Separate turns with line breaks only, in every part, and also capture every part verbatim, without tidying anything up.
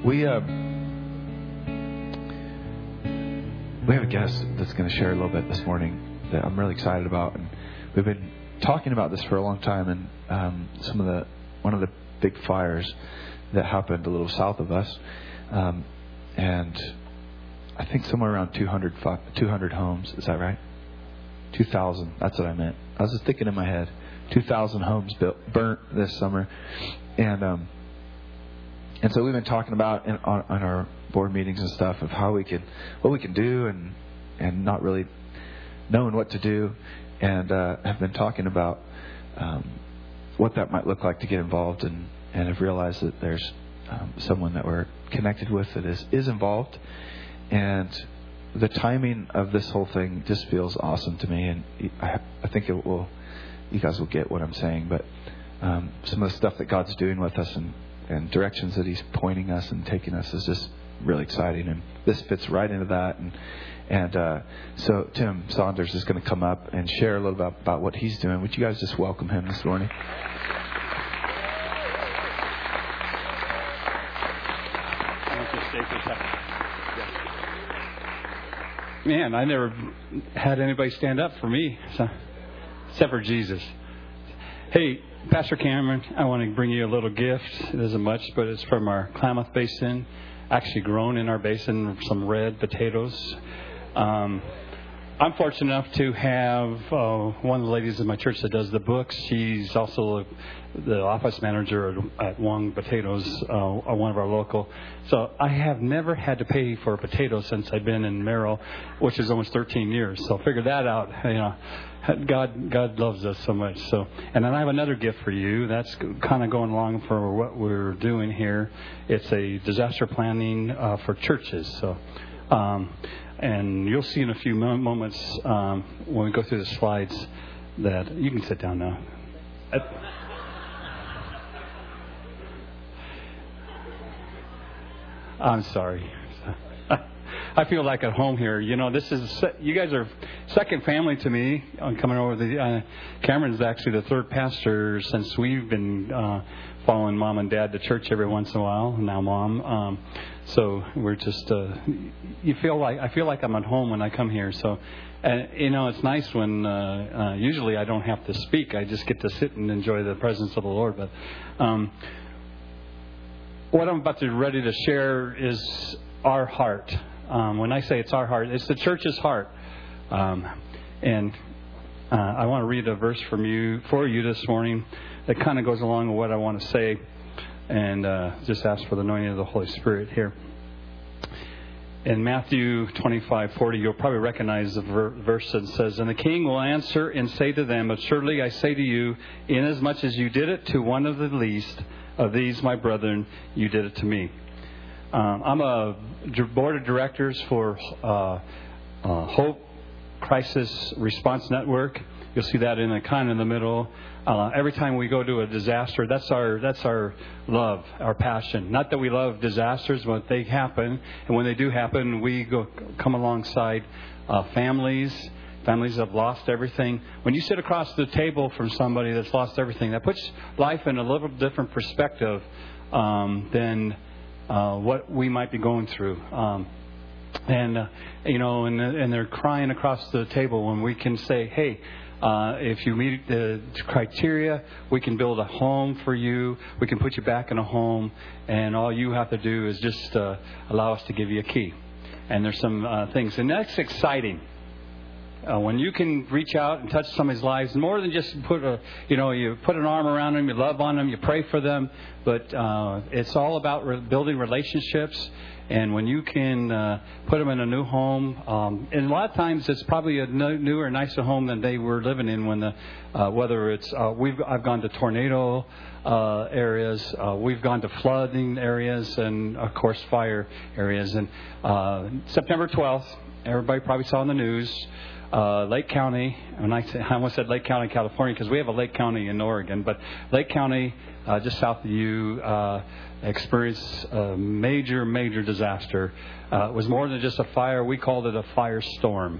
we uh, we have a guest that's going to share a little bit this morning that I'm really excited about, and we've been talking about this for a long time. And um, some of the one of the big fires that happened a little south of us, um, and I think somewhere around two hundred, two hundred homes. Is that right? two thousand. That's what I meant. I was just thinking in my head. two thousand homes built, burnt this summer. And um, and so we've been talking about in, on, on our board meetings and stuff of how we can, what we can do, and and not really knowing what to do. And uh, have been talking about um, what that might look like to get involved. And, and have realized that there's um, someone that we're connected with that is, is involved. And the timing of this whole thing just feels awesome to me, and I, I think it will. You guys will get what I'm saying, but um, some of the stuff that God's doing with us and, and directions that He's pointing us and taking us is just really exciting, and this fits right into that. And and uh, so Tim Saunders is going to come up and share a little bit about, about what he's doing. Would you guys just welcome him this morning?
Man, I never had anybody stand up for me, so, except for Jesus. Hey, Pastor Cameron, I want to bring you a little gift. It isn't much, but it's from our Klamath Basin. Actually grown in our basin, some red potatoes. Um, I'm fortunate enough to have uh, one of the ladies in my church that does the books. She's also the office manager at, at Wong Potatoes, uh, one of our local. So I have never had to pay for a potato since I've been in Merrill, which is almost thirteen years. So figure that out. You know, God, God loves us so much. So, and then I have another gift for you. That's kind of going along for what we're doing here. It's a disaster planning uh, for churches. So. Um, And you'll see in a few moments um, when we go through the slides that you can sit down now. I'm sorry. I feel like at home here. You know, this is you guys are second family to me. I'm coming over the. Uh, Cameron's actually the third pastor since we've been uh, following Mom and Dad to church every once in a while. Now, Mom. Um, So we're just, uh, you feel like, I feel like I'm at home when I come here. So, uh, you know, it's nice when, uh, uh, usually I don't have to speak. I just get to sit and enjoy the presence of the Lord. But um, what I'm about to ready to share is our heart. Um, when I say it's our heart, it's the church's heart. Um, and uh, I want to read a verse from you, for you this morning that kind of goes along with what I want to say. And uh, just ask for the anointing of the Holy Spirit here. In Matthew twenty-five forty, you'll probably recognize the ver- verse that says, "And the king will answer and say to them, Assuredly I say to you, inasmuch as you did it to one of the least of these my brethren, you did it to me." Um, I'm a board of directors for uh, uh, Hope Crisis Response Network. You'll see that in the kind of in the middle. Uh, every time we go to a disaster, that's our that's our love, our passion. Not that we love disasters, but they happen, and when they do happen, we go come alongside uh, families, families that have lost everything. When you sit across the table from somebody that's lost everything, that puts life in a little different perspective um, than uh, what we might be going through. Um, and uh, you know, and and they're crying across the table when we can say, "Hey." Uh, if you meet the criteria, we can build a home for you. We can put you back in a home, and all you have to do is just uh, allow us to give you a key. And there's some uh, things, and that's exciting. Uh, when you can reach out and touch somebody's lives, more than just put a, you know, you put an arm around them, you love on them, you pray for them, but uh, it's all about re- building relationships. And when you can uh, put them in a new home, um, and a lot of times it's probably a no, newer, nicer home than they were living in when the, uh, whether it's, uh, we've, I've gone to tornado uh, areas, uh, we've gone to flooding areas, and of course fire areas. And uh, September twelfth, everybody probably saw in the news, uh, Lake County, and I, I almost said Lake County, California, because we have a Lake County in Oregon, but Lake County, uh, just south of you, uh, experienced a major, major disaster. Uh, it was more than just a fire. We called it a firestorm.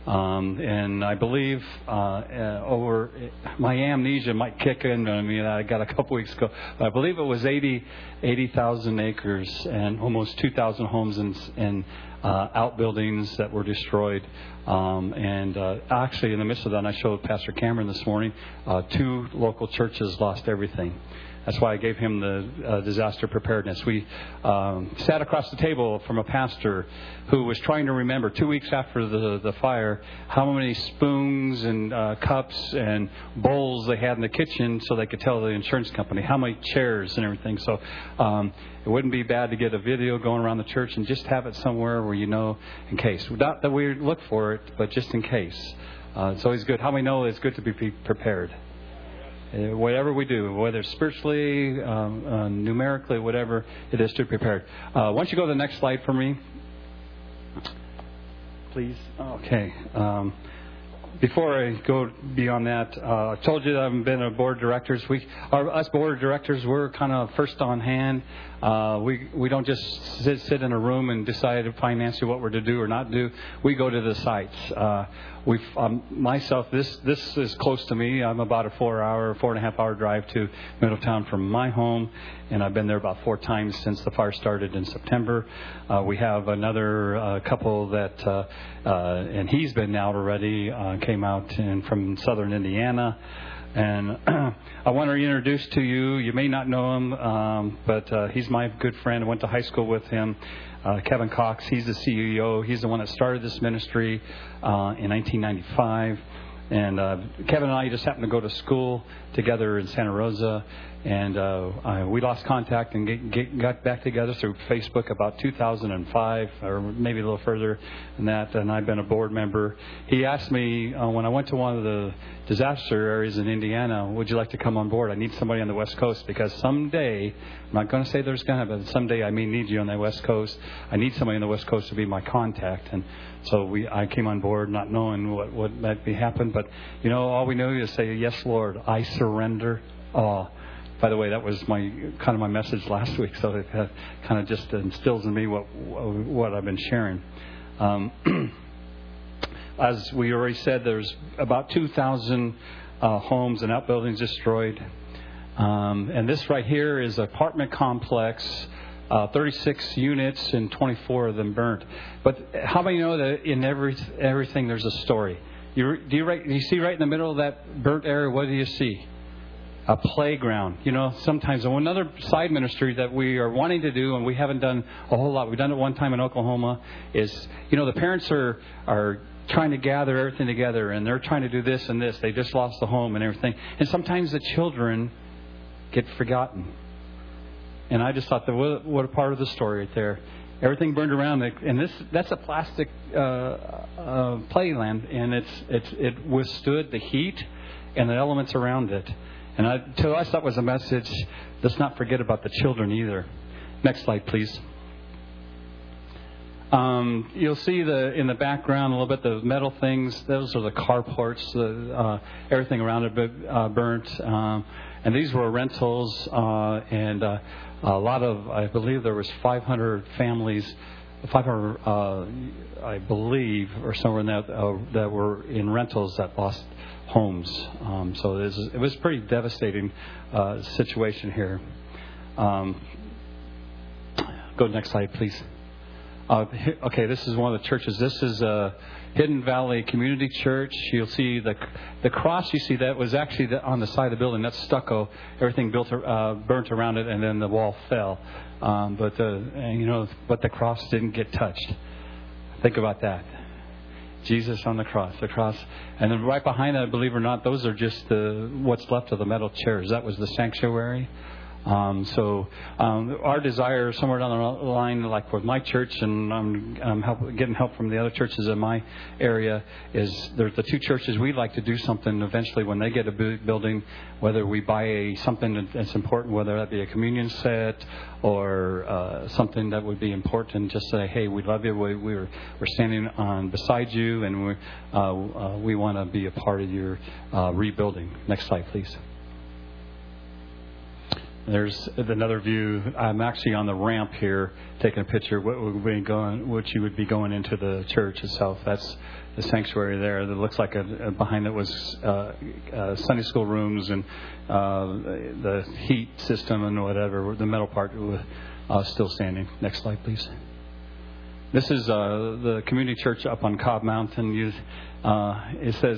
Um, and I believe uh, uh, over my amnesia might kick in on me. I got a couple weeks ago. But I believe it was eighty thousand acres and almost two thousand homes and, and uh, outbuildings that were destroyed. Um, and uh, actually, in the midst of that, I showed Pastor Cameron this morning, uh, two local churches lost everything. That's why I gave him the uh, disaster preparedness. We um, sat across the table from a pastor who was trying to remember two weeks after the, the fire how many spoons and uh, cups and bowls they had in the kitchen so they could tell the insurance company, how many chairs and everything. So um, it wouldn't be bad to get a video going around the church and just have it somewhere where you know in case. Not that we look for it, but just in case. Uh, it's always good. How many know it's good to be prepared? Uh, whatever we do, whether spiritually, um, uh, numerically, whatever it is, to be prepared. Uh, why don't you go to the next slide for me, please? Okay. Um, before I go beyond that, uh, I told you that I've been a board of directors. We, our, us board of directors, we're kind of first on hand. Uh, we we don't just sit, sit in a room and decide financially what we're to do or not do. We go to the sites. Uh, we um, myself, this this is close to me. I'm about a four-hour, four and a half hour drive to Middletown from my home, and I've been there about four times since the fire started in September. Uh, we have another uh, couple that, uh, uh, and he's been out already. Uh, came out in, from southern Indiana. And I want to introduce to you, you may not know him, um, but uh, he's my good friend. I went to high school with him, uh, Kevin Cox. He's the C E O. He's the one that started this ministry uh, in nineteen ninety-five. And uh, Kevin and I just happened to go to school together in Santa Rosa. And uh, I, we lost contact and get, get, got back together through Facebook about two thousand five, or maybe a little further than that. And I've been a board member. He asked me uh, when I went to one of the disaster areas in Indiana, would you like to come on board? I need somebody on the West Coast because someday, I'm not going to say there's going to, but someday I may need you on the West Coast. I need somebody on the West Coast to be my contact. And so we, I came on board not knowing what, what might be happen. But, you know, all we know is say, yes, Lord, I surrender all. By the way, that was my kind of my message last week, so it uh, kind of just instills in me what what I've been sharing. Um, as we already said, there's about two thousand uh, homes and outbuildings destroyed. Um, and this right here is an apartment complex, uh, thirty-six units and twenty-four of them burnt. But how many know that in every everything there's a story? You, do, you right, do you see right in the middle of that burnt area, what do you see? A playground. You know, sometimes another side ministry that we are wanting to do, and we haven't done a whole lot. We've done it one time in Oklahoma. Is, you know, the parents are are trying to gather everything together, and they're trying to do this and this. They just lost the home and everything, and sometimes the children get forgotten. And I just thought that what, what a part of the story right there. Everything burned around, and this that's a plastic uh, uh, playland, and it's it's it withstood the heat and the elements around it. And I, to us, that was a message. Let's not forget about the children either. Next slide, please. Um, you'll see the in the background a little bit the metal things. Those are the carports. The, uh, everything around it uh, burnt. Um, and these were rentals. Uh, and uh, a lot of, I believe there was five hundred families, five hundred, uh, I believe, or somewhere in that, uh, that were in rentals that lost homes. Um, so it was, it was a pretty devastating uh, situation here. Um, go to the next slide, please. Uh, okay, this is one of the churches. This is a Hidden Valley Community Church. You'll see the the cross. You see that was actually the, on the side of the building. That's stucco. Everything built uh, burnt around it, and then the wall fell. Um, but the and, you know, but the cross didn't get touched. Think about that. Jesus on the cross, the cross, and then right behind that, believe it or not, those are just the what's left of the metal chairs. That was the sanctuary. Um, so um, our desire somewhere down the line, like with my church, and I'm, I'm help, getting help from the other churches in my area, is there's the two churches we'd like to do something eventually when they get a building, whether we buy a, something that's important, whether that be a communion set or uh, something that would be important. Just say, hey, we love you. We, we're we're standing on beside you, and we uh, uh, we want to be a part of your uh, rebuilding. Next slide, please. There's another view. I'm actually on the ramp here, taking a picture. What would be going? What you would be going into the church itself. That's the sanctuary there. That looks like a, a behind it was uh, uh, Sunday school rooms and uh, the heat system and whatever. The metal part was uh, still standing. Next slide, please. This is uh, the community church up on Cobb Mountain. You, uh, it says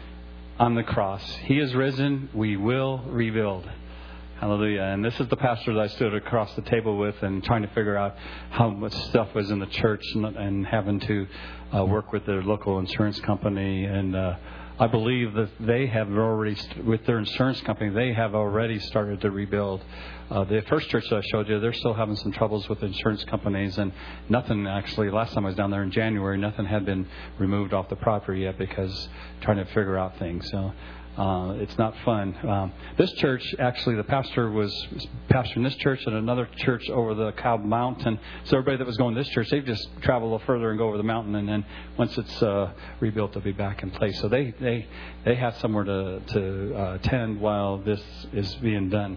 on the cross, "He is risen. We will rebuild." Hallelujah. And this is the pastor that I stood across the table with and trying to figure out how much stuff was in the church and, and having to uh, work with their local insurance company. And uh, I believe that they have already, with their insurance company, they have already started to rebuild. Uh, the first church that I showed you, they're still having some troubles with insurance companies. And nothing actually, last time I was down there in January, nothing had been removed off the property yet because trying to figure out things. So Uh, it's not fun. Um, this church, actually, the pastor was pastoring this church and another church over the Cobb Mountain. So everybody that was going to this church, they just travel a little further and go over the mountain, and then once it's uh, rebuilt, they'll be back in place. So they they they have somewhere to to uh, attend while this is being done.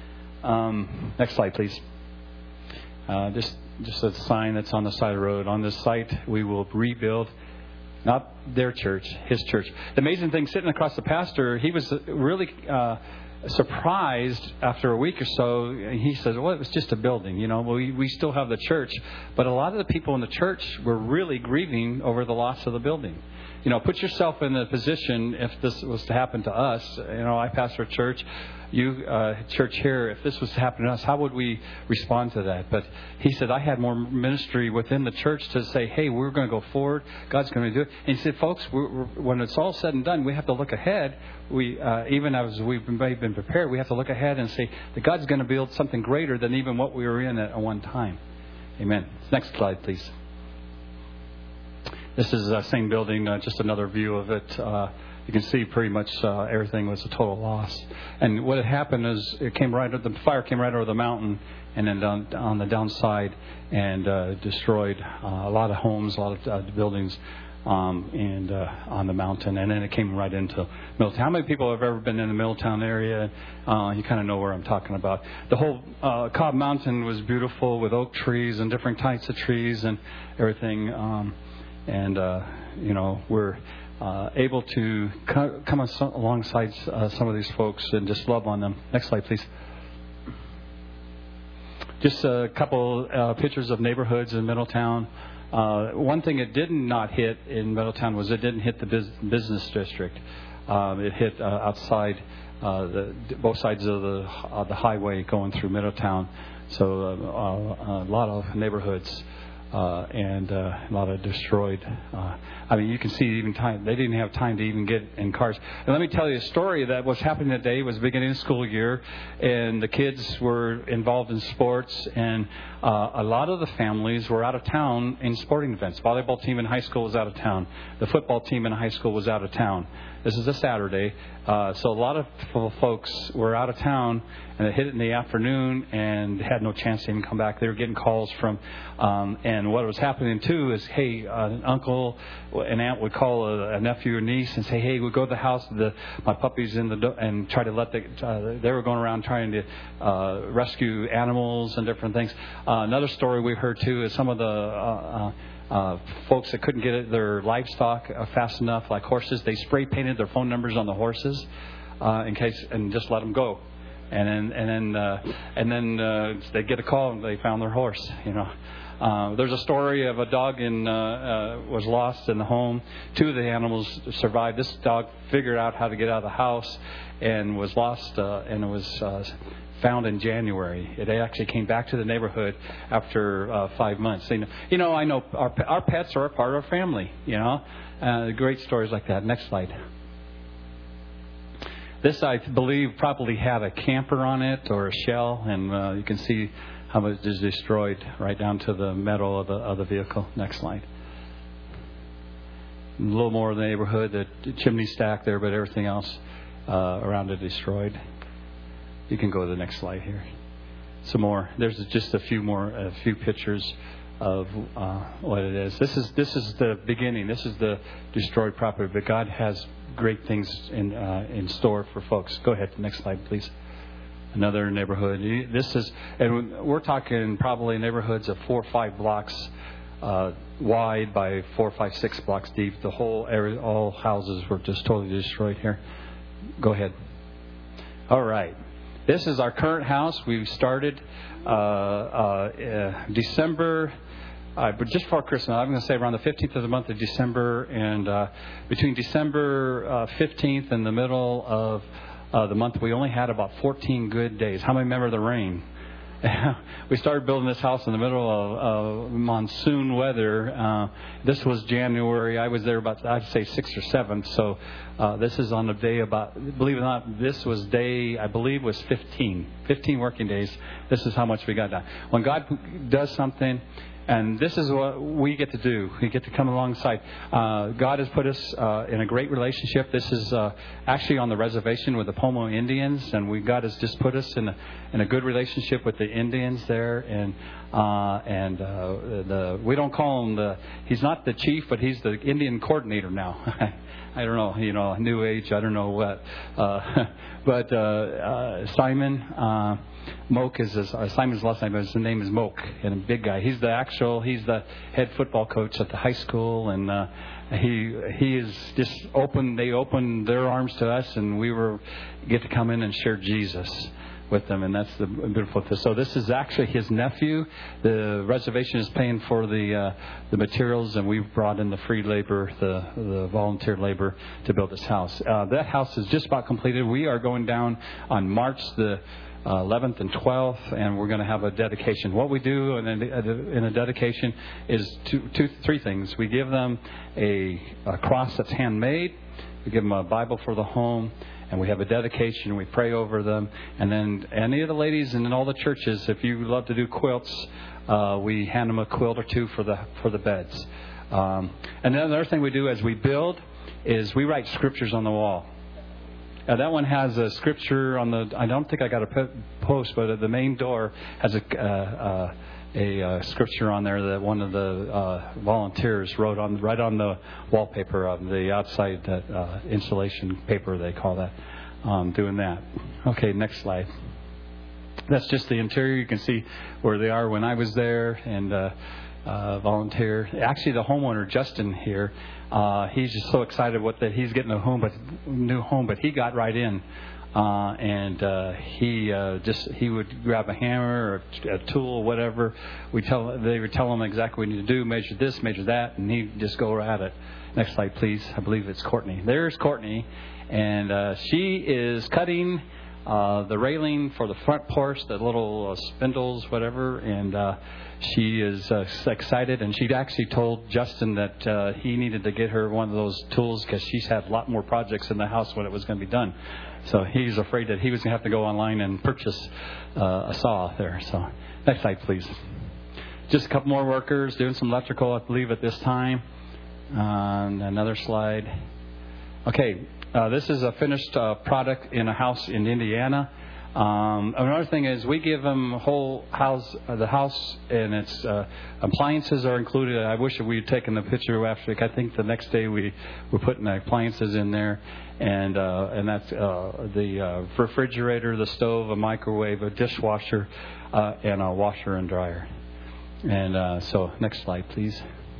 Um, next slide, please. Uh, just just a sign that's on the side of the road. On this site, we will rebuild. Not their church, his church. The amazing thing, sitting across the pastor, he was really uh, surprised after a week or so. He says, well, it was just a building. You know, we, we still have the church. But a lot of the people in the church were really grieving over the loss of the building. You know, put yourself in the position if this was to happen to us. You know, I pastor a church. You, uh, church here, if this was to happen to us, how would we respond to that? But he said, I had more ministry within the church to say, hey, we're going to go forward. God's going to do it. And he said, folks, we're, we're, when it's all said and done, we have to look ahead. We, uh, even as we've been, been prepared, we have to look ahead and say that God's going to build something greater than even what we were in at one time. Amen. Next slide, please. This is the same building, uh, just another view of it. Uh, you can see pretty much uh, everything was a total loss. And what had happened is it came right, the fire came right over the mountain and then down on the downside and uh, destroyed uh, a lot of homes, a lot of uh, buildings um, and uh, on the mountain. And then it came right into Middletown. How many people have ever been in the Middletown area? Uh, you kind of know where I'm talking about. The whole uh, Cobb Mountain was beautiful with oak trees and different types of trees and everything. Um, And, uh, you know, we're uh, able to co- come alongside uh, some of these folks and just love on them. Next slide, please. Just a couple uh, pictures of neighborhoods in Middletown. Uh, one thing it did not hit in Middletown was it didn't hit the bus- business district. Um, it hit uh, outside uh, the both sides of the uh, the highway going through Middletown. So uh, uh, a lot of neighborhoods. Uh, and uh, a lot of destroyed. Uh, I mean, you can see even time. They didn't have time to even get in cars. And let me tell you a story that was happening today. It was the beginning of the school year, and the kids were involved in sports, and uh, a lot of the families were out of town in sporting events. Volleyball team in high school was out of town. The football team in high school was out of town. This is a Saturday, uh, so a lot of folks were out of town, and it hit it in the afternoon and had no chance to even come back. They were getting calls from, um, and what was happening too is, hey, uh, an uncle, an aunt would call a, a nephew or niece and say, hey, we'll go to the house, the, my puppy's in the do-, and try to let the, uh, they were going around trying to uh, rescue animals and different things. Uh, another story we heard too is some of the uh, uh, Uh, folks that couldn't get their livestock uh, fast enough, like horses, they spray painted their phone numbers on the horses uh, in case, and just let them go. And then, and then, uh, and then uh, they get a call and they found their horse. You know, uh, there's a story of a dog in uh, uh, was lost in the home. Two of the animals survived. This dog figured out how to get out of the house and was lost, uh, and it was. Uh, found in January. It actually came back to the neighborhood after uh, five months. You know, you know, I know our our pets are a part of our family. You know, uh, great stories like that. Next slide. This, I believe, probably had a camper on it or a shell, and uh, you can see how much is destroyed right down to the metal of the of the vehicle. Next slide. A little more of the neighborhood, the chimney stack there, but everything else uh, around it destroyed. You can go to the next slide here. Some more. There's just a few more, a few pictures of uh, what it is. This is this is the beginning. This is the destroyed property. But God has great things in uh, in store for folks. Go ahead. Next slide, please. another neighborhood. This is, and we're talking probably neighborhoods of four or five blocks uh, wide by four, five, six blocks deep. The whole area, all houses were just totally destroyed here. Go ahead. All right. This is our current house. We started uh, uh, uh, December, uh, but just before Christmas. I'm going to say around the fifteenth of the month of December, and uh, between December uh, fifteenth and the middle of uh, the month, we only had about fourteen good days. How many remember the rain? We started building this house in the middle of uh, monsoon weather. Uh, this was January. I was there about, I'd say, sixth or seventh. So uh, this is on the day about, believe it or not, this was day, I believe, was fifteen. fifteen working days. This is how much we got done. When God does something, and this is what we get to do. We get to come alongside. Uh, God has put us uh, in a great relationship. This is uh, actually on the reservation with the Pomo Indians, and we God has just put us in a, in a good relationship with the Indians there. And uh, and uh, the we don't call him the. He's not the chief, but he's the Indian coordinator now. I don't know, you know, New Age. I don't know what, uh, but uh, uh, Simon. Uh, Moke is his, uh, Simon's last name. His name is Moke, and a big guy. He's the actual. He's the head football coach at the high school, and uh, he he is just open. They opened their arms to us, and we were get to come in and share Jesus with them, and that's the beautiful thing. So this is actually his nephew. The reservation is paying for the uh, the materials, and we've brought in the free labor, the the volunteer labor to build this house. Uh, that house is just about completed. We are going down on March the Uh, eleventh and twelfth, and we're going to have a dedication. What we do in a, in a dedication is two, two, three things. We give them a, a cross that's handmade. We give them a Bible for the home, and we have a dedication. We pray over them, and then any of the ladies and in all the churches, if you love to do quilts, uh, we hand them a quilt or two for the for the beds. Um, and then another thing we do as we build is we write scriptures on the wall. Uh, that one has a scripture on the. I don't think I got a post, but the main door has a uh, uh, a uh, scripture on there that one of the uh, volunteers wrote on right on the wallpaper of the outside that uh, insulation paper they call that. Um, doing that. Okay, next slide. That's just the interior. You can see where they are when I was there and uh, uh, volunteer. Actually, the homeowner Justin here. Uh, he's just so excited what that he's getting a home, but new home. But he got right in, uh, and uh, he uh, just he would grab a hammer or a tool, or whatever. We tell they would tell him exactly what we need to do, measure this, measure that, and he'd just go at it. Next slide, please. I believe it's Courtney. There's Courtney, and uh, she is cutting uh, the railing for the front porch, the little uh, spindles, whatever, and. Uh, She is uh, excited, and she actually told Justin that uh, he needed to get her one of those tools because she's had a lot more projects in the house when it was going to be done. So he's afraid that he was going to have to go online and purchase uh, a saw there. So next slide, please. Just a couple more workers doing some electrical, I believe, at this time. Uh, another slide. Okay, uh, this is a finished uh, product in a house in Indiana. Um, another thing is we give them a whole house, uh, the house and its uh, appliances are included. I wish we had taken the picture after. I think the next day we were putting the appliances in there, and uh, and that's uh, the uh, refrigerator, the stove, a microwave, a dishwasher, uh, and a washer and dryer. And uh, so next slide, please.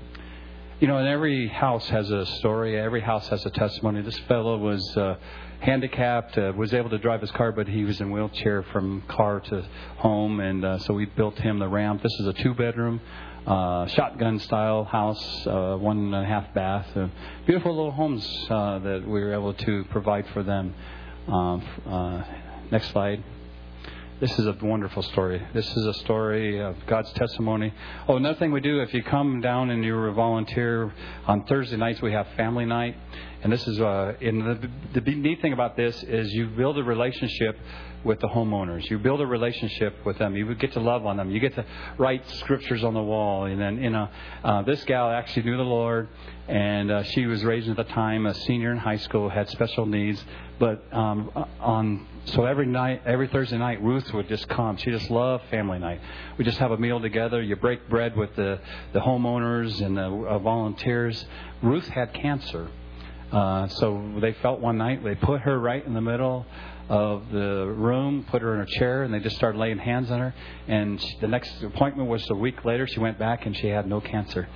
You know, and every house has a story. Every house has a testimony. This fellow was uh, handicapped, uh, was able to drive his car, but he was in a wheelchair from car to home, and uh, so we built him the ramp. This is a two-bedroom, uh, shotgun-style house, uh, one and a half bath. Uh, beautiful little homes uh, that we were able to provide for them. Um, uh, next slide. This is a wonderful story. This is a story of God's testimony. Oh, another thing we do, if you come down and you're a volunteer, on Thursday nights we have family night. And this is, uh, in the, the neat thing about this is you build a relationship with the homeowners. You build a relationship with them. You get to love on them. You get to write scriptures on the wall. And then, you know, uh, this gal actually knew the Lord, and uh, she was raised at the time a senior in high school, had special needs. But um, on so every night, every Thursday night, Ruth would just come. She just loved family night. We just have a meal together. You break bread with the, the homeowners and the uh, volunteers. Ruth had cancer. Uh, so they felt one night, they put her right in the middle of the room, put her in a chair, and they just started laying hands on her. And she, the next appointment was a week later. She went back, and she had no cancer.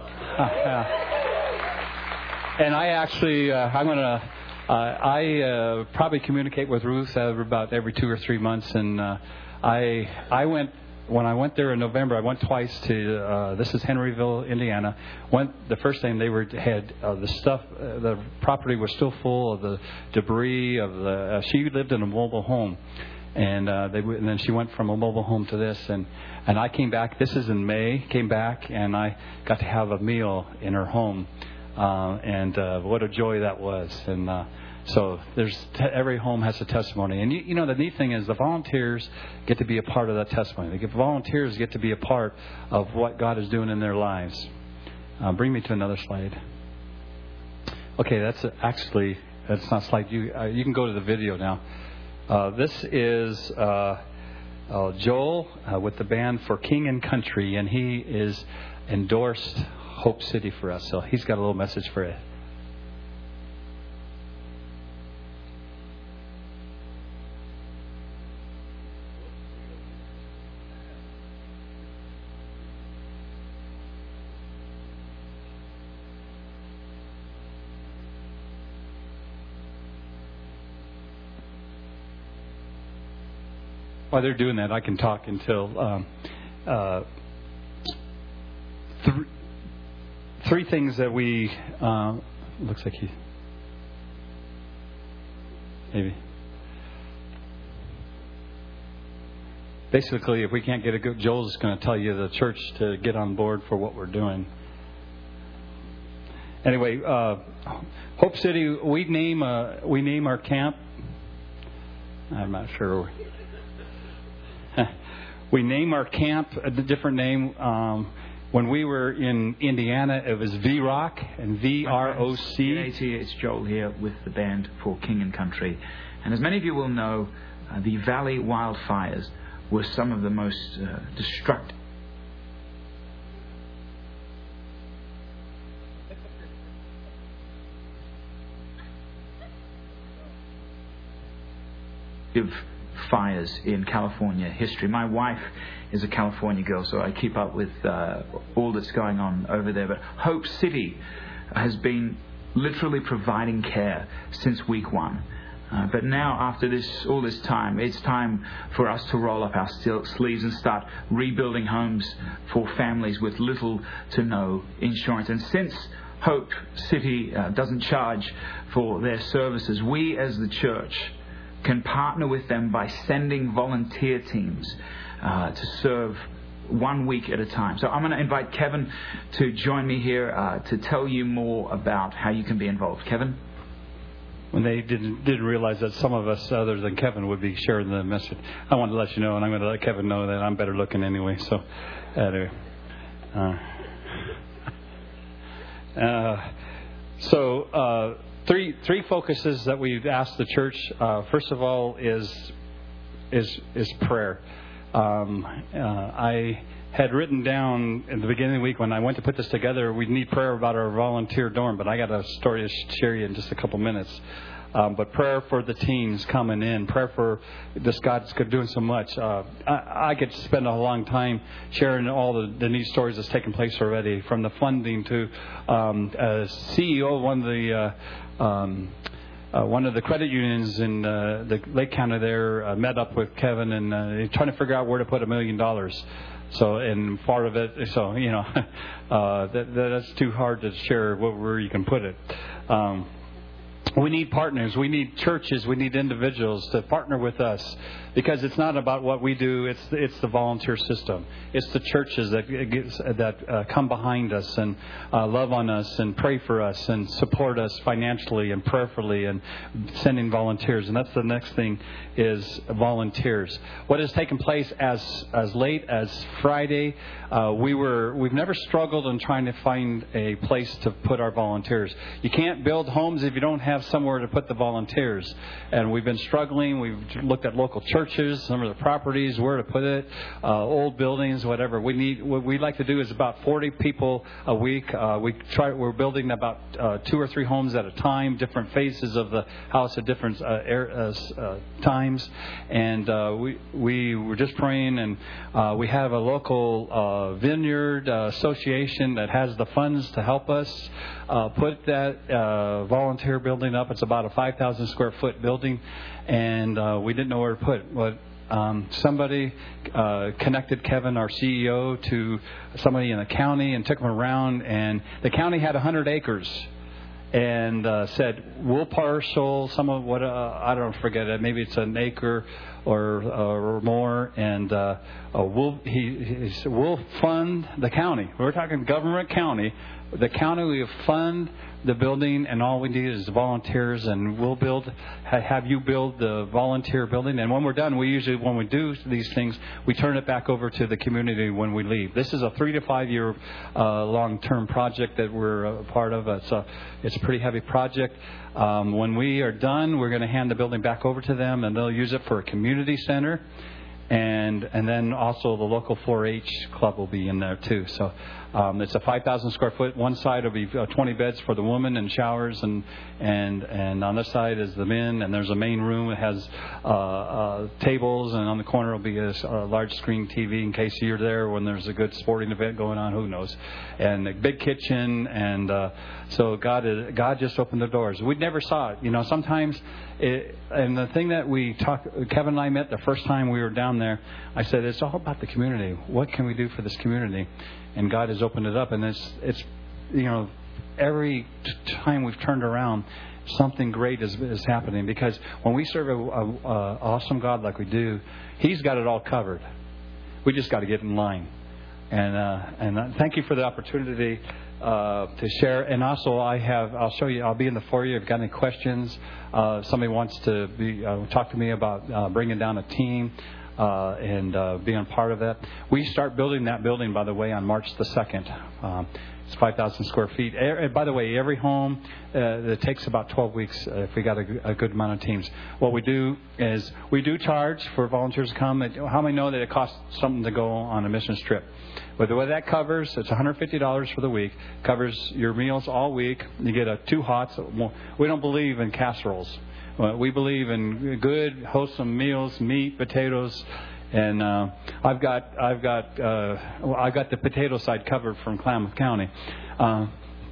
And I actually, uh, I'm going to, uh, I uh, probably communicate with Ruth about every two or three months. And uh, I, I went, when I went there in November, I went twice to, uh, this is Henryville, Indiana. Went the first thing they were had uh, the stuff, uh, the property was still full of the debris of the. Uh, she lived in a mobile home, and uh, they and then she went from a mobile home to this, and and I came back. This is in May. Came back, and I got to have a meal in her home, uh, and uh, what a joy that was. And uh, so there's t- every home has a testimony, and you, you know the neat thing is the volunteers get to be a part of that testimony. The volunteers get to be a part of what God is doing in their lives. Uh, bring me to another slide. Okay, that's actually that's not slide. You uh, you can go to the video now. Uh, this is uh, uh, Joel uh, with the band for King and Country, and he is endorsed Hope City for us. So he's got a little message for you. While they're doing that, I can talk until um, uh, th- three things that we uh, looks like he maybe basically if we can't get a good, Joel's going to tell you the church to get on board for what we're doing. Anyway, uh, Hope City, we name uh, we name our camp. I'm not sure. We name our camp a different name. Um, when we were in Indiana, it was V-Rock and V R O C.
It's Joel here with the band for King and Country. And as many of you will know, uh, the Valley wildfires were some of the most uh, destructive. fires in California history. My wife is a California girl, so I keep up with uh, all that's going on over there. But Hope City has been literally providing care since week one. Uh, but now, after this, all this time, it's time for us to roll up our sleeves and start rebuilding homes for families with little to no insurance. And since Hope City uh, doesn't charge for their services, we as the church can partner with them by sending volunteer teams uh, to serve one week at a time. So I'm going to invite Kevin to join me here uh, to tell you more about how you can be involved. Kevin?
When they didn't didn't realize that some of us other than Kevin would be sharing the message, I wanted to let you know, and I'm going to let Kevin know that I'm better looking anyway. So, anyway. Uh, uh, so, uh, Three three focuses that we've asked the church. Uh, first of all, is is is prayer. Um, uh, I had written down in the beginning of the week when I went to put this together, we need prayer about our volunteer dorm. But I got a story to share you in just a couple minutes. Um, but prayer for the teens coming in, prayer for this God's doing so much. Uh, I, I get to spend a long time sharing all the, the neat stories that's taken place already, from the funding to um, a C E O of one of the uh, um, uh, one of the credit unions in uh, the Lake County there uh, met up with Kevin and uh, trying to figure out where to put a million dollars. So, and part of it, so you know, uh, that, that's too hard to share where you can put it. Um, We need partners. We need churches. We need individuals to partner with us, because it's not about what we do. It's it's the volunteer system. It's the churches that that uh, come behind us and uh, love on us and pray for us and support us financially and prayerfully and sending volunteers. And that's the next thing, is volunteers. What has taken place as as late as Friday, uh, we were we've never struggled in trying to find a place to put our volunteers. You can't build homes if you don't have have somewhere to put the volunteers. And we've been struggling. We've looked at local churches, some of the properties, where to put it, uh, old buildings, whatever. We need. What we'd like to do is about forty people a week. Uh, we try. We're building about uh, two or three homes at a time, different phases of the house at different uh, air, uh, uh, times. And uh, we we were just praying, and uh, we have a local uh, vineyard uh, association that has the funds to help us uh, put that uh, volunteer building up. It's about a five thousand square foot building, and uh, we didn't know where to put it. But um, somebody uh, connected Kevin, our C E O, to somebody in the county and took him around, and the county had one hundred acres. And uh, said, we'll parcel some of what, uh, I don't forget it, maybe it's an acre or, uh, or more, and uh, uh, we'll, he, he said, we'll fund the county. We're talking government county. The county will fund the building, and all we need is volunteers, and we'll build, have you build the volunteer building. And when we're done, we usually, when we do these things, we turn it back over to the community when we leave. This is a three to five year uh, long-term project that we're a part of. It's a, it's a pretty heavy project. Um, when we are done, we're going to hand the building back over to them, and they'll use it for a community center. And and then also the local four H club will be in there too. So um, it's a five thousand square foot. One side will be uh, twenty beds for the women and showers, and and and on this side is the men. And there's a main room that has uh, uh, tables, and on the corner will be a, a large screen T V in case you're there when there's a good sporting event going on. Who knows? And a big kitchen, and uh, so God is, God just opened the doors. We never saw it. You know, sometimes. It, and the thing that we talked, Kevin and I met the first time we were down there, I said, it's all about the community. What can we do for this community? And God has opened it up. And it's, it's you know, every time we've turned around, something great is, is happening. Because when we serve an awesome God like we do, He's got it all covered. We just got to get in line. And, uh, and thank you for the opportunity Uh, to share. And also I have, I'll show you, I'll be in the foyer if you've got any questions. Uh, somebody wants to be, uh, talk to me about uh, bringing down a team uh, and uh, being part of that. We start building that building, by the way, on March the second. Um, it's five thousand square feet. And by the way, every home, uh, it takes about twelve weeks uh, if we got a, a good amount of teams. What we do is we do charge for volunteers to come. How many know that it costs something to go on a mission trip? But the way that covers, it's one hundred fifty dollars for the week. Covers your meals all week. You get a two hots. We don't believe in casseroles. We believe in good, wholesome meals, meat, potatoes, and uh, I've got I've got uh, I've got the potato side covered from Klamath County. Uh,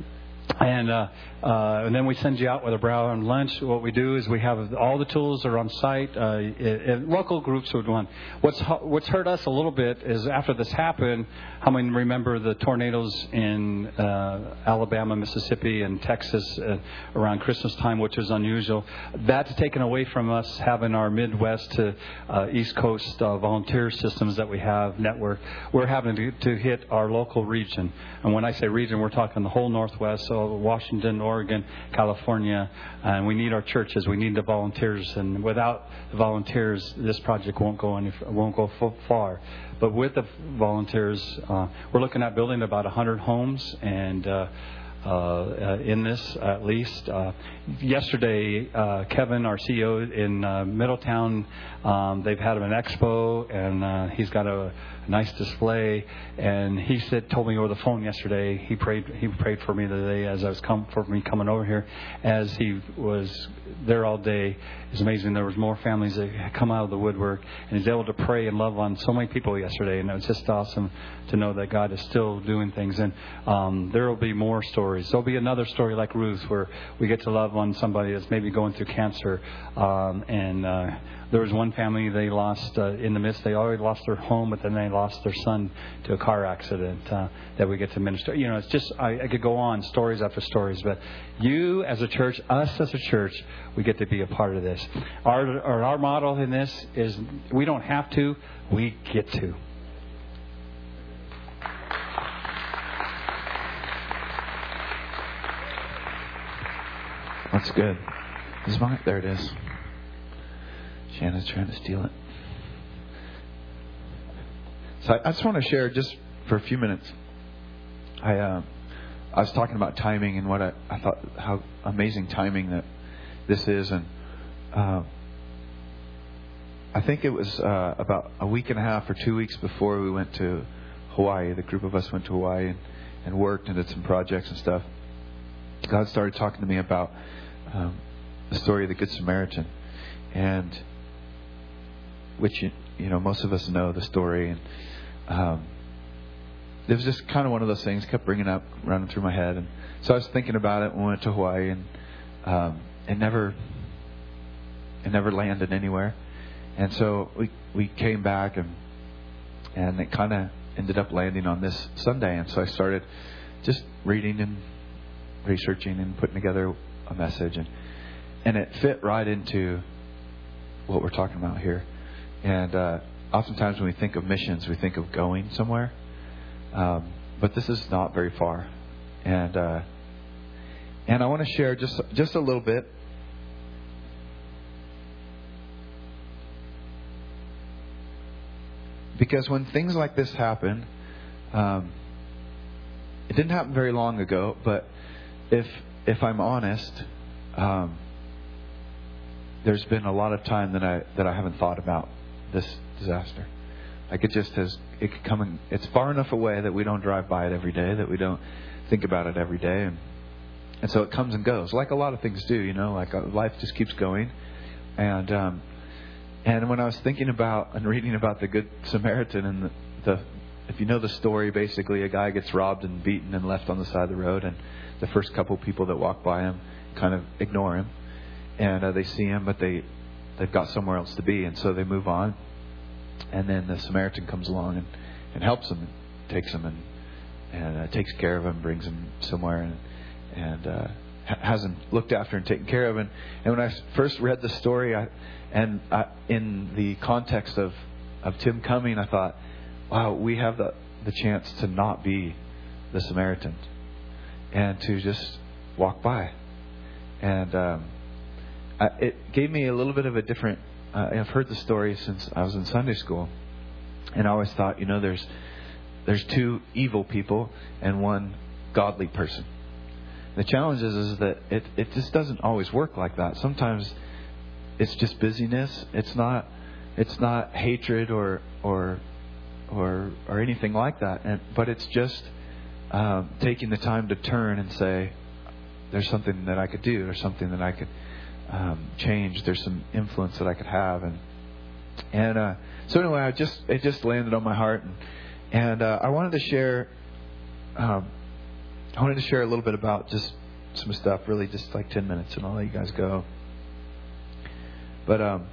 And uh, uh, and then we send you out with a brown lunch. What we do is we have all the tools are on site. Uh, it, it, local groups would want. What's what's hurt us a little bit is after this happened. How many remember the tornadoes in uh, Alabama, Mississippi, and Texas uh, around Christmas time, which is unusual. That's taken away from us having our Midwest to uh, East Coast uh, volunteer systems that we have network. We're having to, to hit our local region, and when I say region, we're talking the whole Northwest. So Washington, Oregon, California, and we need our churches. We need the volunteers, and without the volunteers, this project won't go any won't go far. But with the volunteers, uh, we're looking at building about one hundred homes, and uh, uh, uh, in this at least. Uh, yesterday, uh, Kevin, our C E O in uh, Middletown, um, they've had an expo, and uh, he's got a nice display, and he said, told me over the phone yesterday. He prayed. He prayed for me today as I was come for me coming over here. As he was there all day, it's amazing. There was more families that had come out of the woodwork, and he's able to pray and love on so many people yesterday. And it was just awesome to know that God is still doing things. And um, there will be more stories. There'll be another story like Ruth, where we get to love on somebody that's maybe going through cancer, um, and. Uh, There was one family, they lost, uh, in the midst, they already lost their home, but then they lost their son to a car accident uh, that we get to minister. You know, it's just, I, I could go on, stories after stories. But you as a church, us as a church, we get to be a part of this. Our, our, our model in this is we don't have to, we get to.
That's good. Is mine? There it is. Shannon's trying to steal it. So I, I just want to share just for a few minutes. I uh, I was talking about timing and what I, I thought how amazing timing that this is. And uh, I think it was uh, about a week and a half or two weeks before we went to Hawaii. The group of us went to Hawaii and, and worked and did some projects and stuff. God started talking to me about um, the story of the Good Samaritan, and which you, you know most of us know the story. And um, it was just kind of one of those things kept bringing up, running through my head, and so I was thinking about it when we went to Hawaii, and um, it never it never landed anywhere. And so we we came back, and and it kind of ended up landing on this Sunday. And so I started just reading and researching and putting together a message, and and it fit right into what we're talking about here. And uh, oftentimes when we think of missions, we think of going somewhere, um, but this is not very far. And uh, and I want to share just just a little bit. Because when things like this happen, um, it didn't happen very long ago, but if if I'm honest, um, there's been a lot of time that I that I haven't thought about this disaster. Like it just has, it could come and it's far enough away that we don't drive by it every day, that we don't think about it every day, and and so it comes and goes, like a lot of things do, you know, like life just keeps going, and. Um, And when I was thinking about and reading about the Good Samaritan, and the, the, if you know the story, basically a guy gets robbed and beaten and left on the side of the road, and the first couple people that walk by him kind of ignore him, and uh, they see him, but they they've got somewhere else to be, and so they move on. And then the Samaritan comes along and, and helps him, and takes him and and uh, takes care of him, brings him somewhere, and and uh, has him looked after and taken care of. And, and when I first read the story, I. And I, in the context of, of Tim coming, I thought, wow, we have the, the chance to not be the Samaritan and to just walk by. And um, I, it gave me a little bit of a different... Uh, I've heard the story since I was in Sunday school. And I always thought, you know, there's there's two evil people and one godly person. The challenge is, is that it, it just doesn't always work like that. Sometimes... it's just busyness. It's not. It's not hatred or or or or anything like that. And but it's just um, taking the time to turn and say, "There's something that I could do. There's something that I could um, change. There's some influence that I could have." And and uh, so anyway, I just it just landed on my heart, and and uh, I wanted to share. Um, I wanted to share a little bit about just some stuff. Really, just like ten minutes, and I'll let you guys go. But um,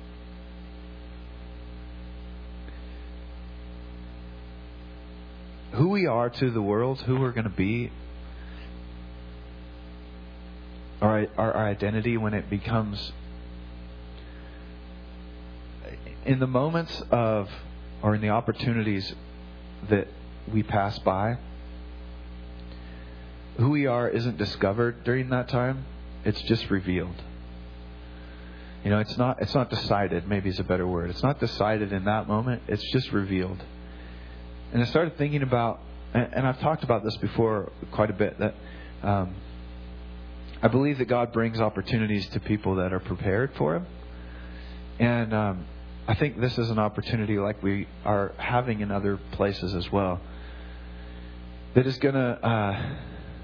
who we are to the world, who we're going to be, our, our identity when it becomes, in the moments of, or in the opportunities that we pass by, who we are isn't discovered during that time. It's just revealed. You know, it's not it's not decided, maybe is a better word. It's not decided in that moment. It's just revealed. And I started thinking about, and I've talked about this before quite a bit, that um, I believe that God brings opportunities to people that are prepared for Him. And um, I think this is an opportunity like we are having in other places as well, that is going to uh,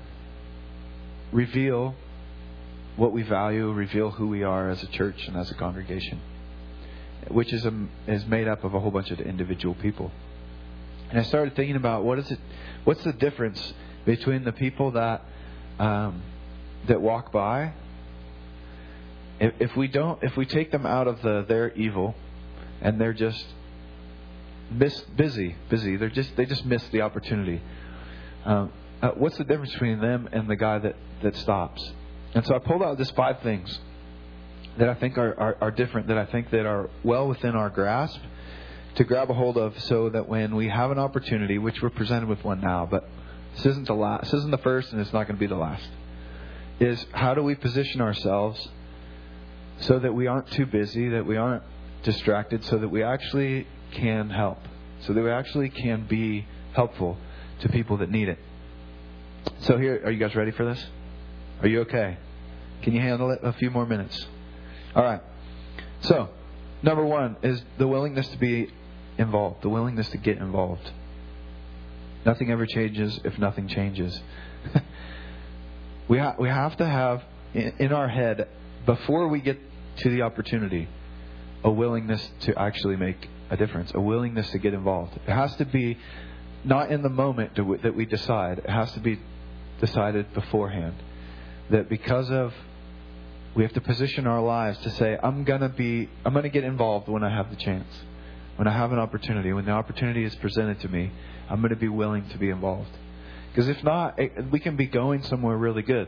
reveal what we value, reveal who we are as a church and as a congregation, which is a, is made up of a whole bunch of individual people. And I started thinking about what is it, what's the difference between the people that um, that walk by. If, if we don't, if we take them out of the their evil, and they're just miss, busy, busy, they're just they just miss the opportunity. Um, uh, what's the difference between them and the guy that, that stops? And so I pulled out just five things that I think are, are, are different, that I think that are well within our grasp to grab a hold of, so that when we have an opportunity, which we're presented with one now, but this isn't the last, this isn't the first, and it's not going to be the last, is how do we position ourselves so that we aren't too busy, that we aren't distracted, so that we actually can help, so that we actually can be helpful to people that need it. So here, are you guys ready for this? Are you okay? Can you handle it? A few more minutes. All right. So, number one is the willingness to be involved, the willingness to get involved. Nothing ever changes if nothing changes. we, ha- we have to have in, in our head, before we get to the opportunity, a willingness to actually make a difference, a willingness to get involved. It has to be not in the moment to, that we decide. It has to be decided beforehand. That because of, we have to position our lives to say, I'm gonna be, I'm gonna get involved when I have the chance, when I have an opportunity, when the opportunity is presented to me. I'm going to be willing to be involved. Because if not, it, we can be going somewhere really good.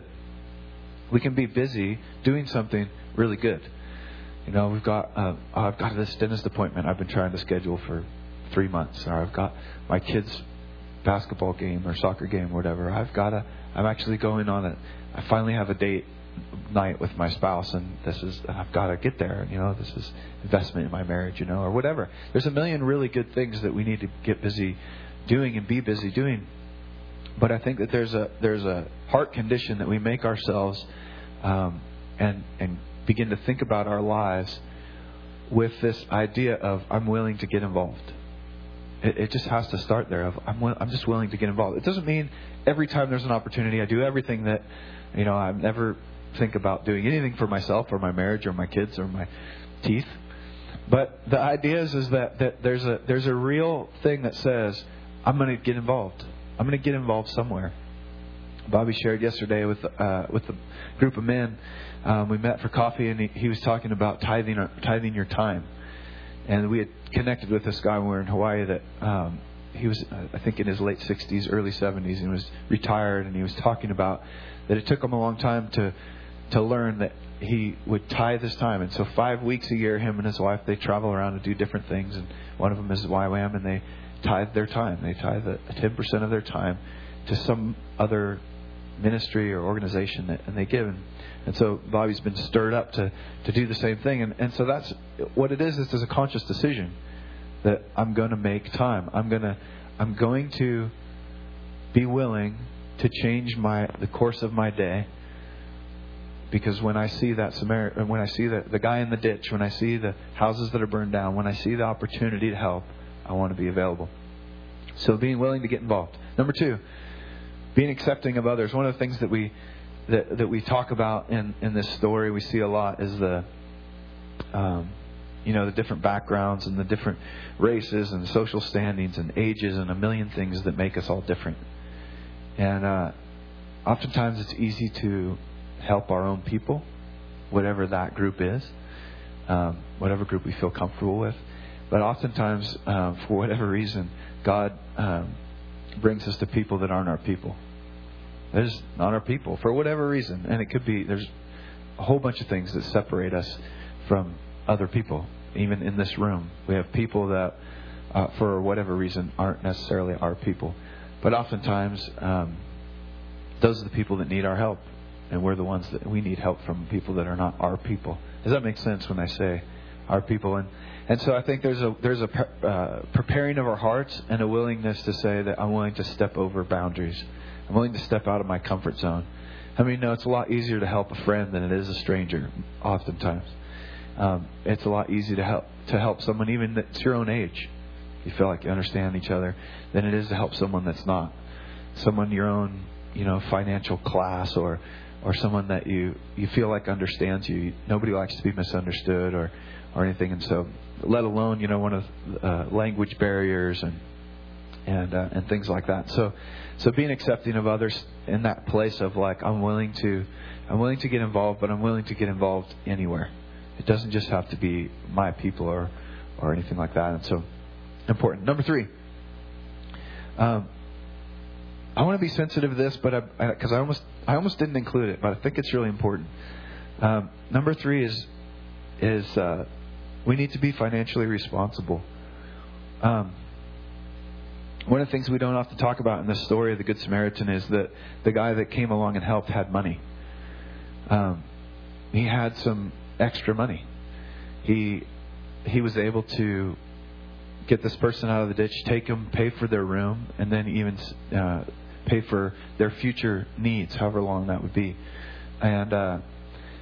We can be busy doing something really good. You know, we've got, uh, oh, I've got this dentist appointment I've been trying to schedule for three months. Or I've got my kid's basketball game or soccer game or whatever. I've got to, I'm actually going on it. I finally have a date night with my spouse, and this is, I've got to get there. You know, this is investment in my marriage, you know, or whatever. There's a million really good things that we need to get busy doing and be busy doing. But I think that there's a there's a heart condition that we make ourselves um, and and begin to think about our lives with this idea of I'm willing to get involved. It, it just has to start there. Of I'm I'm just willing to get involved. It doesn't mean every time there's an opportunity I do everything that, you know, I never think about doing anything for myself or my marriage or my kids or my teeth. But the idea is, is that, that there's a there's a real thing that says I'm going to get involved. I'm going to get involved somewhere. Bobby shared yesterday with uh, with a group of men. Um, we met for coffee, and he, he was talking about tithing tithing your time. And we had connected with this guy when we were in Hawaii that um, he was, uh, I think, in his late sixties, early seventies, and was retired. And he was talking about that it took him a long time to to learn that he would tithe his time. And so five weeks a year, him and his wife, they travel around and do different things. And one of them is Y WAM, and they tithe their time. They tithe a ten percent of their time to some other ministry or organization, that, and they give. And, and so Bobby's been stirred up to, to do the same thing. And, and so that's what it is. Is there's a conscious decision that I'm going to make time. I'm going to I'm going to be willing to change my the course of my day. Because when I see that Samaritan, when I see the, the guy in the ditch, when I see the houses that are burned down, when I see the opportunity to help, I want to be available. So being willing to get involved. Number two, being accepting of others. One of the things that we that, that we talk about in, in this story, we see a lot, is the um, you know the different backgrounds and the different races and social standings and ages and a million things that make us all different. And uh, oftentimes it's easy to help our own people, whatever that group is, um, whatever group we feel comfortable with. But oftentimes, um, for whatever reason, God um, brings us to people that aren't our people. They're just not our people for whatever reason. And it could be, there's a whole bunch of things that separate us from other people. Even in this room, we have people that, uh, for whatever reason, aren't necessarily our people. But oftentimes, um, those are the people that need our help. And we're the ones that we need help from, people that are not our people. Does that make sense when I say our people? And and so I think there's a there's a uh, preparing of our hearts and a willingness to say that I'm willing to step over boundaries. I'm willing to step out of my comfort zone. I mean, no, it's a lot easier to help a friend than it is a stranger. Oftentimes, um, it's a lot easier to help to help someone even that's your own age. You feel like you understand each other, than it is to help someone that's not, someone your own, you know, financial class, or or someone that you, you feel like understands you. Nobody likes to be misunderstood or, or anything. And so, let alone, you know, one of uh, language barriers and and uh, and things like that. So, so being accepting of others in that place of like, I'm willing to, I'm willing to get involved, but I'm willing to get involved anywhere. It doesn't just have to be my people or, or anything like that. And so, important. Number three. Um, I want to be sensitive to this, but because I, I, I almost I almost didn't include it, but I think it's really important. Um, number three is is uh, we need to be financially responsible. Um, one of the things we don't often talk about in this story of the Good Samaritan is that the guy that came along and helped had money. Um, he had some extra money. He he was able to get this person out of the ditch, take them, pay for their room, and then even uh, pay for their future needs, however long that would be. And uh,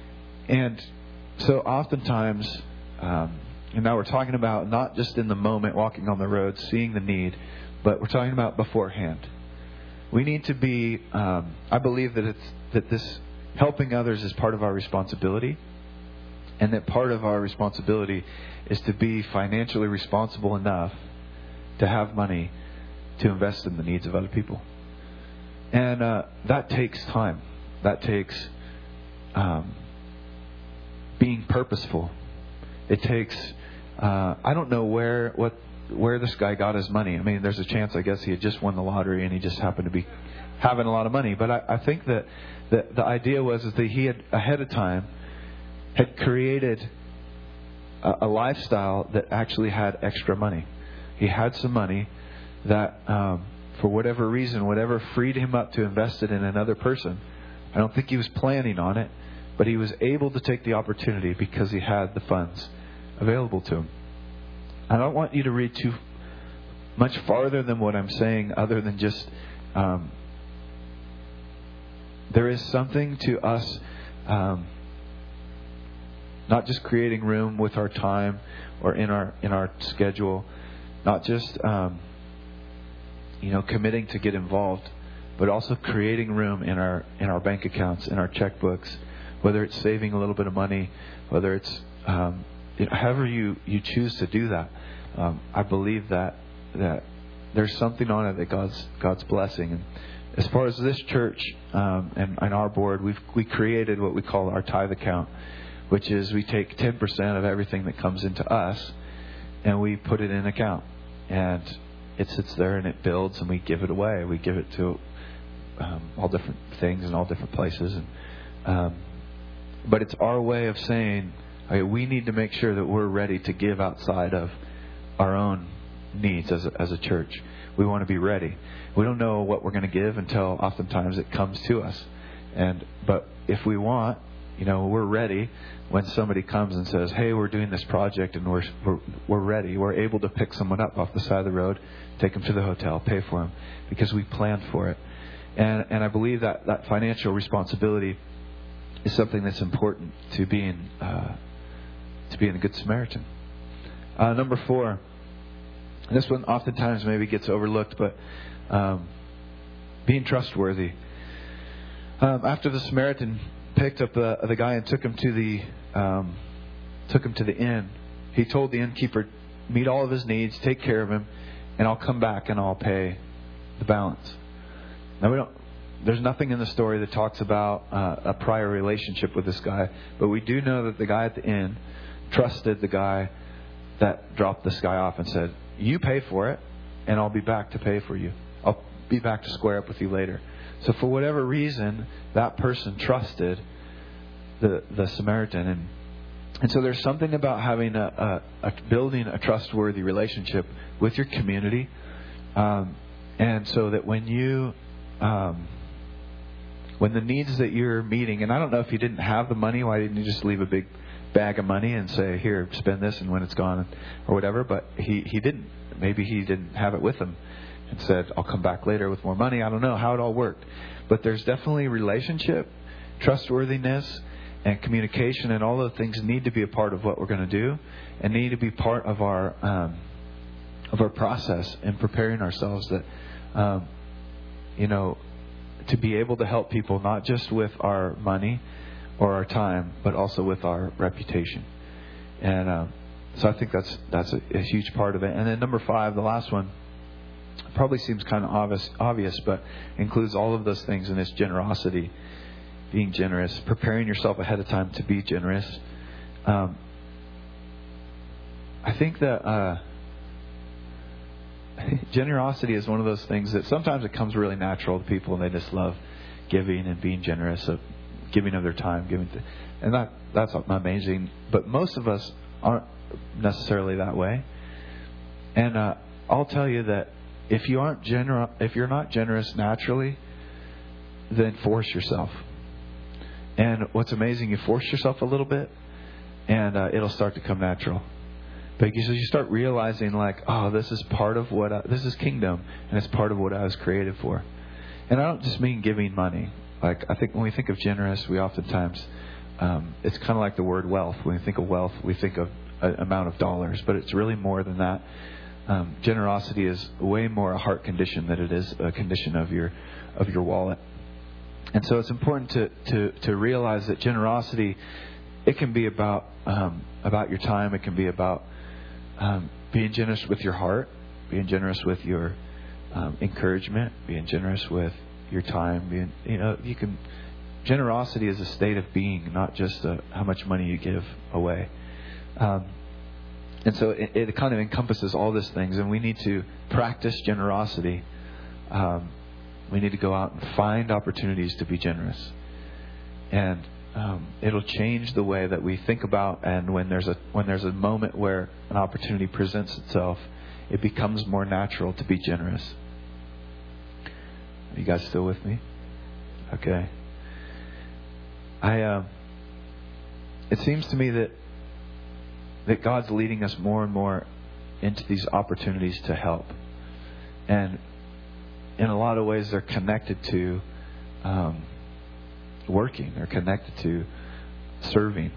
And so oftentimes, um, and now we're talking about not just in the moment, walking on the road, seeing the need, but we're talking about beforehand. We need to be, um, I believe that it's that this helping others is part of our responsibility, and that part of our responsibility is to be financially responsible enough to have money to invest in the needs of other people. And uh, that takes time. That takes um, being purposeful. It takes, uh, I don't know where what where this guy got his money. I mean, there's a chance, I guess, he had just won the lottery and he just happened to be having a lot of money. But I, I think that the, the idea was is that he had, ahead of time, had created a, a lifestyle that actually had extra money. He had some money that, um, for whatever reason, whatever freed him up to invest it in another person. I don't think he was planning on it, but he was able to take the opportunity because he had the funds available to him. I don't want you to read too much farther than what I'm saying, other than just um, there is something to us um, not just creating room with our time or in our in our schedule, not just um, you know committing to get involved, but also creating room in our in our bank accounts, in our checkbooks, whether it's saving a little bit of money, whether it's um, you know, however you, you choose to do that. Um, I believe that that there's something on it that God's God's blessing. And as far as this church um, and, and our board, we've we created what we call our tithe account, which is we take ten percent of everything that comes into us and we put it in an account, and it sits there and it builds, and we give it away. We give it to um, all different things in all different places, and um, but it's our way of saying, okay, we need to make sure that we're ready to give outside of our own needs as a, as a church. We want to be ready. We don't know what we're going to give until oftentimes it comes to us. And but if we want, you know, we're ready when somebody comes and says, "Hey, we're doing this project," and we're we're, we're ready. We're able to pick someone up off the side of the road, take them to the hotel, pay for them, because we planned for it. And and I believe that that financial responsibility is something that's important to being uh, to being a good Samaritan. Uh, number four, this one oftentimes maybe gets overlooked, but um, being trustworthy. Um, after the Samaritan picked up the, the guy and took him to the um, took him to the inn, he told the innkeeper, "Meet all of his needs, take care of him, and I'll come back and I'll pay the balance." Now we don't. There's nothing in the story that talks about uh, a prior relationship with this guy, but we do know that the guy at the inn trusted the guy that dropped this guy off and said, "You pay for it, and I'll be back to pay for you. I'll be back to square up with you later." So for whatever reason, that person trusted the the Samaritan, and and so there's something about having a, a, a building a trustworthy relationship with your community, um, and so that when you um, when the needs that you're meeting, and I don't know if you didn't have the money, why didn't you just leave a big bag of money and say, "Here, spend this," and when it's gone or whatever? But he, he didn't. Maybe he didn't have it with him and said, "I'll come back later with more money." I don't know how it all worked. But there's definitely relationship, trustworthiness, and communication, and all those things need to be a part of what we're going to do, and need to be part of our um, of our process in preparing ourselves that um, you know to be able to help people, not just with our money or our time, but also with our reputation. And uh, so I think that's that's a, a huge part of it. And then number five, the last one, probably seems kind of obvious, obvious, but includes all of those things, and it's generosity, being generous, preparing yourself ahead of time to be generous. Um, I think that uh, generosity is one of those things that sometimes it comes really natural to people, and they just love giving and being generous, of giving of their time, giving, to, and that that's amazing. But most of us aren't necessarily that way. And uh, I'll tell you that if you aren't gener- if you're not generous naturally, then force yourself. And what's amazing, you force yourself a little bit, and uh, it'll start to come natural. Because you start realizing, like, oh, this is part of what I, this is kingdom, and it's part of what I was created for. And I don't just mean giving money. Like, I think when we think of generous, we oftentimes um, it's kind of like the word wealth. When we think of wealth, we think of an amount of dollars, but it's really more than that. Um, generosity is way more a heart condition than it is a condition of your of your wallet. And so it's important to to, to realize that generosity, it can be about um, about your time. It can be about um, being generous with your heart, being generous with your um, encouragement, being generous with your time. Being, you know, you can. Generosity is a state of being, not just a, how much money you give away. Um, and so it, it kind of encompasses all these things, and we need to practice generosity. Um, we need to go out and find opportunities to be generous, and um, it'll change the way that we think about. And when there's a when there's a moment where an opportunity presents itself, it becomes more natural to be generous. Are you guys still with me? Okay. I. Uh, it seems to me that. that God's leading us more and more into these opportunities to help. And in a lot of ways, they're connected to um, working. They're connected to serving.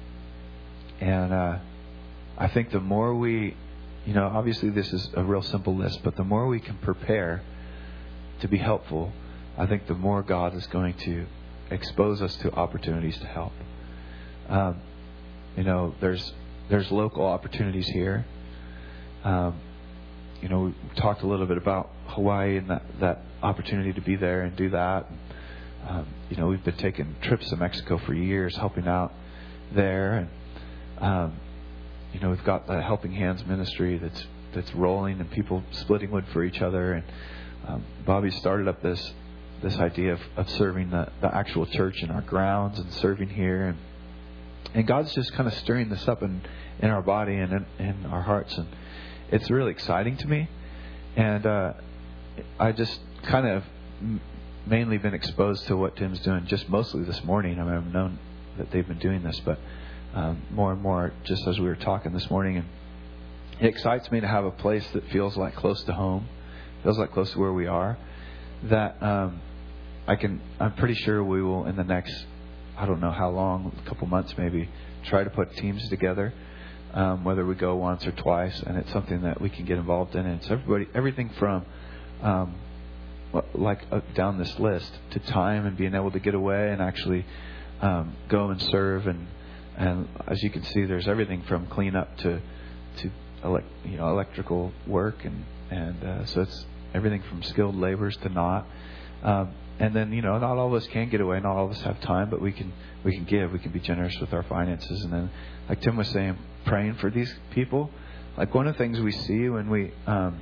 And uh, I think the more we, you know, obviously this is a real simple list, but the more we can prepare to be helpful, I think the more God is going to expose us to opportunities to help. Um, you know, there's There's local opportunities here. Um, you know, we talked a little bit about Hawaii and that, that opportunity to be there and do that. Um, you know, we've been taking trips to Mexico for years, helping out there. And, um, you know, we've got the Helping Hands ministry that's that's rolling and people splitting wood for each other. And um, Bobby started up this this idea of, of serving the, the actual church in our grounds and serving here. And And God's just kind of stirring this up in, in our body and in, in our hearts. And it's really exciting to me. And uh, I just kind of mainly been exposed to what Tim's doing just mostly this morning. I mean, I've known that they've been doing this, but um, more and more just as we were talking this morning. And it excites me to have a place that feels like close to home, feels like close to where we are, that um, I can, I'm pretty sure we will in the next, I don't know how long, a couple months maybe, try to put teams together, um, whether we go once or twice, and it's something that we can get involved in. And it's everybody, everything from um, like uh, down this list to time and being able to get away and actually um, go and serve. And and as you can see, there's everything from cleanup to to elect, you know electrical work, and and uh, so it's everything from skilled laborers to not. Um, And then, you know, not all of us can get away. Not all of us have time, but we can we can give. We can be generous with our finances. And then, like Tim was saying, praying for these people. Like one of the things we see when we um,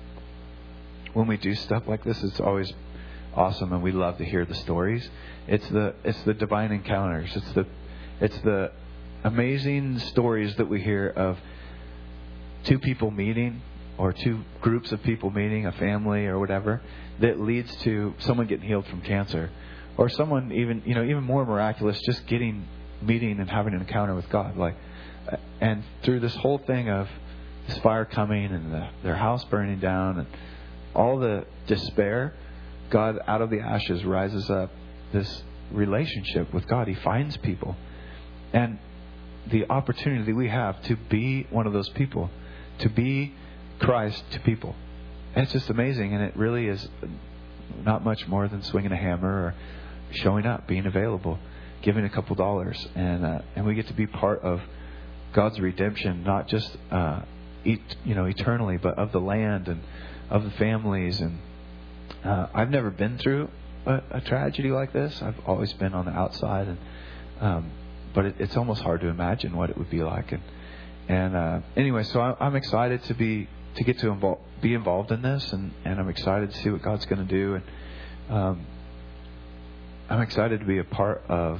when we do stuff like this, it's always awesome, and we love to hear the stories. It's the it's the divine encounters. It's the it's the amazing stories that we hear of two people meeting, or two groups of people meeting, a family or whatever, that leads to someone getting healed from cancer, or someone even, you know, even more miraculous, just getting, meeting and having an encounter with God. Like, and through this whole thing of this fire coming and the, their house burning down and all the despair, God out of the ashes rises up this relationship with God. He finds people, and the opportunity we have to be one of those people, to be Christ to people. And it's just amazing, and it really is not much more than swinging a hammer or showing up, being available, giving a couple dollars, and uh, and we get to be part of God's redemption, not just uh, et- you know eternally, but of the land and of the families. And uh, I've never been through a, a tragedy like this. I've always been on the outside, and um, but it, it's almost hard to imagine what it would be like. And and uh, anyway, so I, I'm excited to be. to get to invol- be involved in this, and, and I'm excited to see what God's going to do. And um, I'm excited to be a part of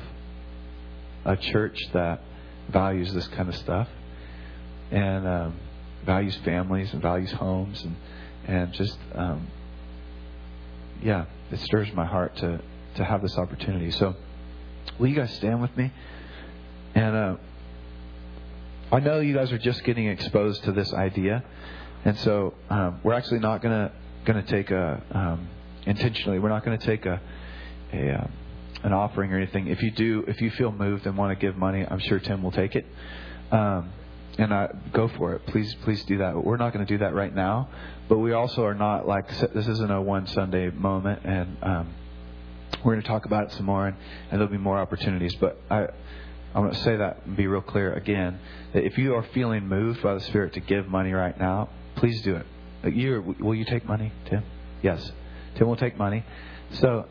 a church that values this kind of stuff, and um, values families and values homes, and and just um, yeah, it stirs my heart to to have this opportunity. So will you guys stand with me? And uh, I know you guys are just getting exposed to this idea. And so um, we're actually not gonna gonna take a um, intentionally. We're not gonna take a a, an offering or anything, if you do, if you feel moved and want to give money, I'm sure Tim will take it. Um, and I, go for it. Please, please do that. But we're not going to do that right now. But we also are not like, this isn't a one Sunday moment. And um, we're going to talk about it some more. And, and there'll be more opportunities. But I, I'm going to say that and be real clear again. That if you are feeling moved by the Spirit to give money right now, please do it. Like you, will you take money, Tim? Yes. Tim will take money. So,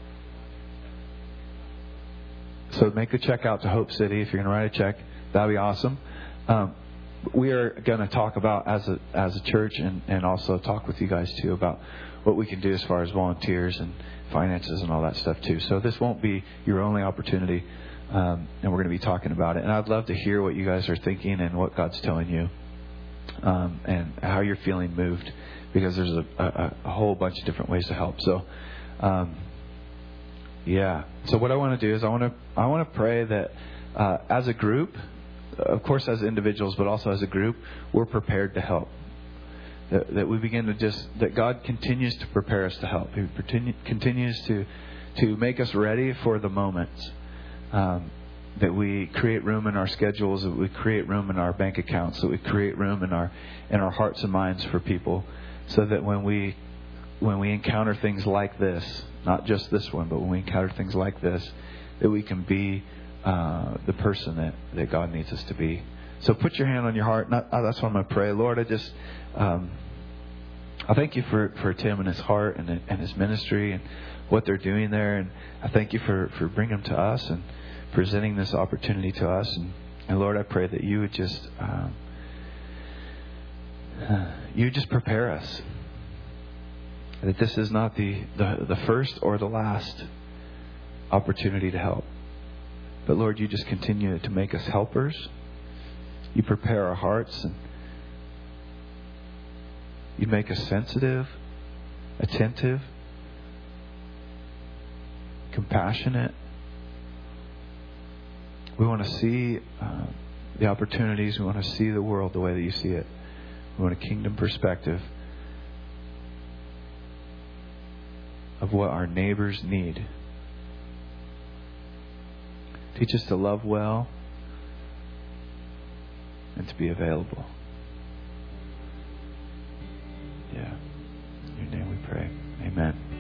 so make a check out to Hope City. If you're going to write a check, that'd be awesome. Um, we are going to talk about as a as a church, and, and also talk with you guys too about what we can do as far as volunteers and finances and all that stuff too. So this won't be your only opportunity, um, and we're going to be talking about it. And I'd love to hear what you guys are thinking and what God's telling you, um, and how you're feeling moved, because there's a, a, a whole bunch of different ways to help. So, um, yeah. So what I want to do is I want to I want to pray that uh, as a group. Of course, as individuals, but also as a group, we're prepared to help. That, that we begin to just, that God continues to prepare us to help. He continues to to make us ready for the moments. Um, that we create room in our schedules, that we create room in our bank accounts, that we create room in our in our hearts and minds for people, so that when we when we encounter things like this, not just this one, but when we encounter things like this, that we can be Uh, the person that, that God needs us to be. So put your hand on your heart. Not, uh, that's what I'm going to pray. Lord, I just, um, I thank you for, for Tim and his heart and, and his ministry and what they're doing there. And I thank you for, for bringing them to us and presenting this opportunity to us. And, and Lord, I pray that you would just, um, uh, you would just prepare us. That this is not the, the, the first or the last opportunity to help. But Lord, you just continue to make us helpers. You prepare our hearts, and you make us sensitive, attentive, compassionate. We want to see uh, the opportunities. We want to see the world the way that you see it. We want a kingdom perspective of what our neighbors need. Teach us to love well and to be available. Yeah. In your name we pray. Amen.